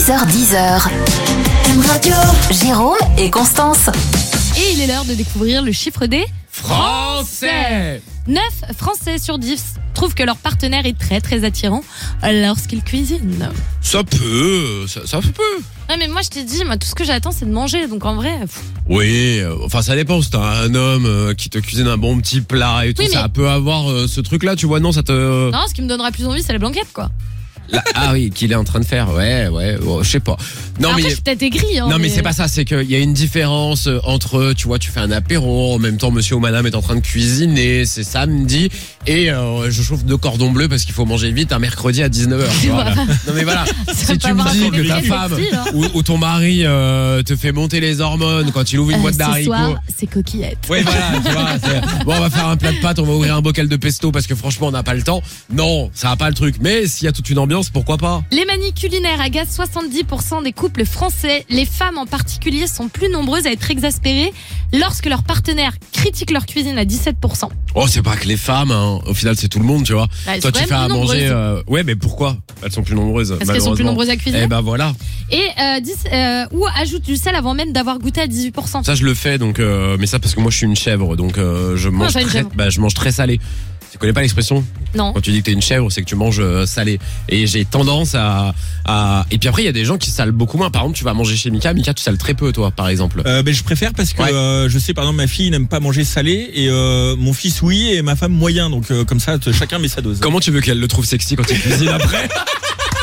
6h10. M-Radio. Jérôme et Constance. Et il est l'heure de découvrir le chiffre des Français. 9 Français sur 10 trouvent que leur partenaire est très très attirant lorsqu'ils cuisinent. Ça peut. Ouais, mais moi je t'ai dit, tout ce que j'attends c'est de manger, donc en vrai. Oui, enfin ça dépend. Si t'as un homme qui te cuisine un bon petit plat et tout, Oui, mais- ça peut avoir ce truc-là, tu vois. Non, ça te. Non, ce qui me donnera plus envie c'est la blanquette quoi. Ah oui, qu'il est en train de faire. Ouais, je sais pas. Non Après mais. je suis peut-être aigrie. Non mais c'est pas ça, c'est qu'il y a une différence entre, tu vois, tu fais un apéro, en même temps monsieur ou madame est en train de cuisiner, c'est samedi, et je chauffe 2 cordons bleus parce qu'il faut manger vite un mercredi à 19h. Voilà. Non mais voilà, si peut tu avoir me un dis côté que ta sexy, femme hein. ou ton mari te fait monter les hormones quand il ouvre une boîte Ce d'haricots. soir c'est coquillette. Oui voilà, tu vois, bon on va faire un plat de pâtes, on va ouvrir un bocal de pesto parce que franchement on n'a pas le temps. Non, ça va pas le truc, mais s'il y a toute une ambiance, pourquoi pas. Les manies culinaires agacent 70% des couples français. Les femmes en particulier sont plus nombreuses à être exaspérées lorsque leur partenaire critique leur cuisine à 17%. Oh, c'est pas que les femmes, hein. Au final c'est tout le monde, tu vois. Bah, elles Toi sont tu quand fais même à plus manger nombreuses. ouais, mais pourquoi elles sont plus nombreuses? Parce qu'elles sont plus malheureusement. nombreuses à cuisiner. Eh ben voilà. Et ou ajoute du sel avant même d'avoir goûté à 18%. Ça je le fais donc mais ça parce que moi je suis une chèvre donc je mange t'es une chèvre. je mange très salé. Tu connais pas l'expression? Non. Quand tu dis que t'es une chèvre, c'est que tu manges salé. Et j'ai tendance à et puis après il y a des gens qui salent beaucoup moins. Par exemple, tu vas manger chez Mika, tu sales très peu toi par exemple. Je préfère parce que Ouais. je sais par exemple ma fille n'aime pas manger salé et mon fils oui et ma femme moyen, donc comme ça chacun met sa dose. Comment tu veux qu'elle le trouve sexy quand il cuisine après?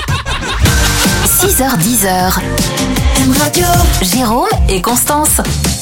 6h10. M-Radio. Jérôme et Constance.